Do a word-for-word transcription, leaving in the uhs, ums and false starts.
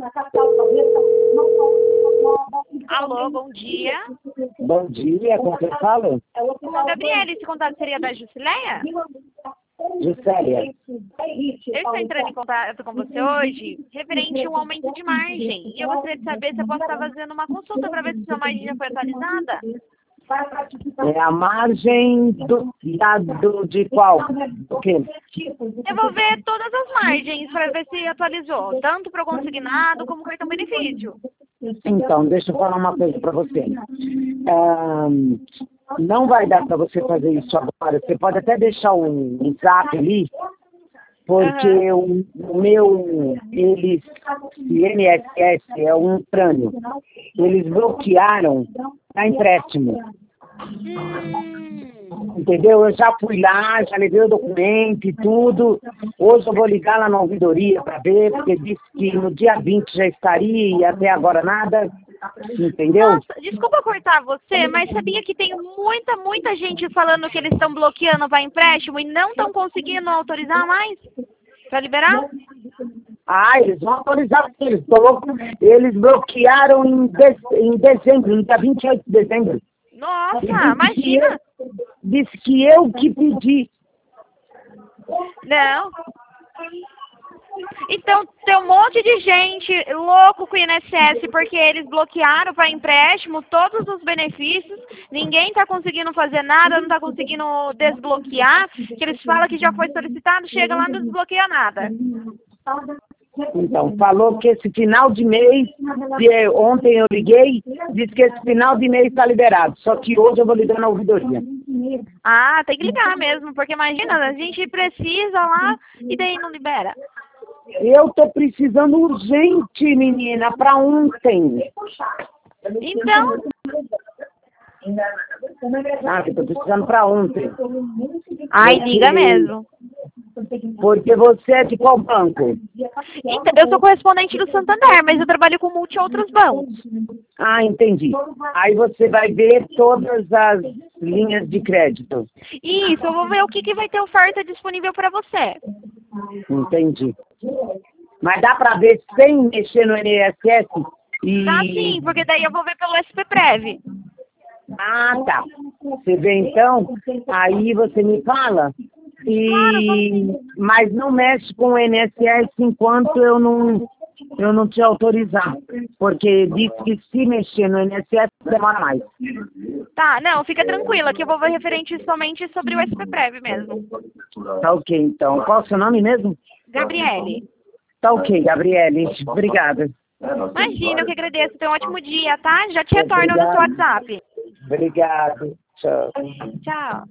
Alô, bom dia. Bom dia, com quem fala? Gabriele, esse contato seria da Jusileia? Juscelia. Eu estou entrando em contato com você hoje referente a um aumento de margem. E eu gostaria de saber se eu posso estar fazendo uma consulta para ver se sua margem já foi atualizada. É a margem do dado de qual? O quê? Eu vou ver todas as margens para ver se atualizou, tanto para o consignado como cartão benefício. Então, deixa eu falar uma coisa para você. Ahn, não vai dar para você fazer isso agora. Você pode até deixar um, um zap ali, porque Uhum. o, o meu, eles, I N S S é um crânio. Eles bloquearam a empréstimo. Hum. Entendeu? Eu já fui lá, já levei o documento e tudo. Hoje eu vou ligar lá na ouvidoria para ver, porque disse que no dia vinte já estaria e até agora nada. Entendeu? Nossa, desculpa cortar você, mas sabia que tem muita, muita gente falando que eles estão bloqueando para empréstimo e não estão conseguindo autorizar mais para liberar? Ah, eles vão autorizar, eles, eles bloquearam em, de, em dezembro, no dia vinte e oito de dezembro. Nossa, E disse imagina! que eu, disse que eu que pedi. Não. Então, tem um monte de gente louco com o I N S S porque eles bloquearam para empréstimo todos os benefícios, ninguém está conseguindo fazer nada, não está conseguindo desbloquear, que eles falam que já foi solicitado, chega lá e não desbloqueia nada. Então, falou que esse final de mês, que ontem eu liguei, disse que esse final de mês está liberado, só que hoje eu vou ligar na ouvidoria. Ah, tem que ligar mesmo, porque imagina, a gente precisa lá e daí não libera. Eu tô precisando urgente, menina, para ontem. Então... Ah, eu tô precisando para ontem. Ai, liga mesmo. Porque você é de qual banco? Então, eu sou correspondente do Santander, mas eu trabalho com multi outros bancos. Ah, entendi. Aí você vai ver todas as linhas de crédito. Isso, eu vou ver o que, que vai ter oferta disponível para você. Entendi. Mas dá para ver sem mexer no I N S S? E... Tá sim, porque daí eu vou ver pelo S P Prev. Ah, tá. Você vê então, aí você me fala, e... mas não mexe com o I N S S enquanto eu não, eu não te autorizar, porque diz que se mexer no I N S S demora mais. Tá, não, fica tranquila, que eu vou ver referente somente sobre o S P Prev mesmo. Tá ok, então. Qual é o seu nome mesmo? Gabriele. Tá ok, Gabriele. Obrigada. Imagina, eu que agradeço. Tenha um ótimo dia, tá? Já te retorno no seu WhatsApp. Obrigado. Tchau. Tchau.